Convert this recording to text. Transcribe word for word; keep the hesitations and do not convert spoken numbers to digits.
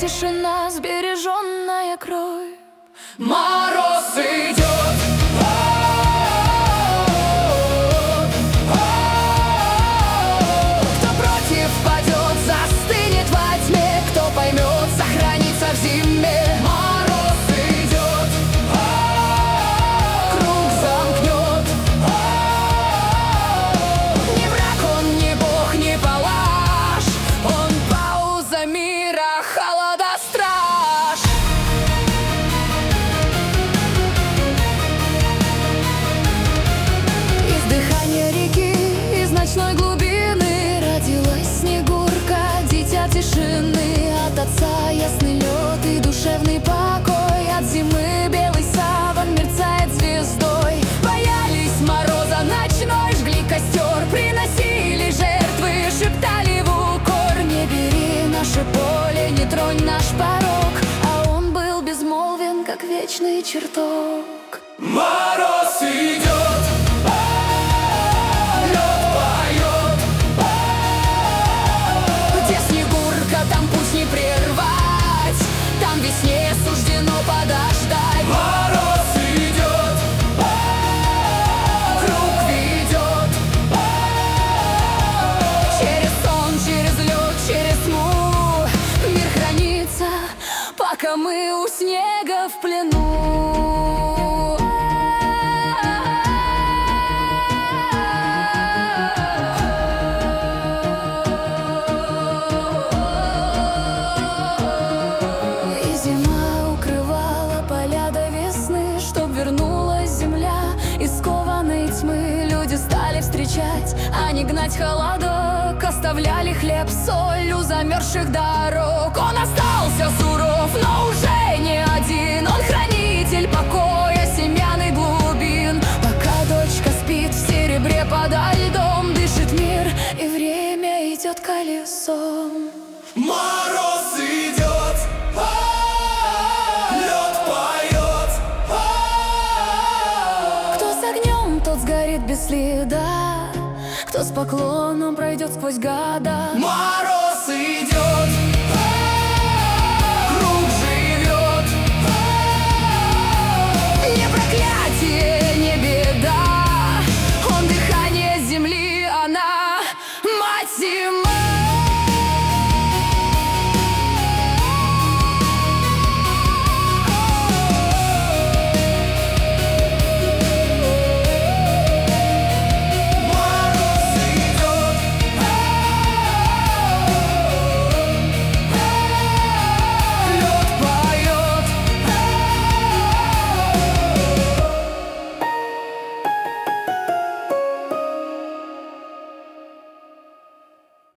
тишина, сбереженная кровь. Мороз идет, кто против падет, застынет во тьме, кто поймет, сохранится в зиме. мороз идет, Круг замкнет. Не враг он, не бог, не палаш, он пауза мира, холода страж. Из дыхания реки, из ночной глубины родилась Снегурка, дитя тишины. От отца ясный лед и душевный покой, от зимы белый саван мерцает звездой. Боялись мороза ночной, жгли костер, приносили жертвы, шептали в укор: не бери наше поле, не тронь наш порог. А он был безмолвен, как вечный чертог. мороз идет, лед поет. Где Снегурка, там путь не прервать, там весне суждено подождать. Мороз идет, Круг ведет через сон, через лед, через тьму. Мир хранится, пока мы у снега в плену. И зима укрывала поля до весны, чтоб вернулась земля из скованной тьмы. Люди стали встречать, а не гнать холодок, оставляли хлеб, соль у замерзших дорог. Он остался суров, но уже не один, он хранитель покоя, семян и глубин. Пока дочка спит в серебре подо льдом, дышит мир, и время идет колесом. мороз идет, лед поет. Кто с огнем, тот сгорит без следа, кто с поклоном пройдет сквозь года. Мороз идет, Круг живет. Не проклятие, не беда, он дыхание земли, она мать зима.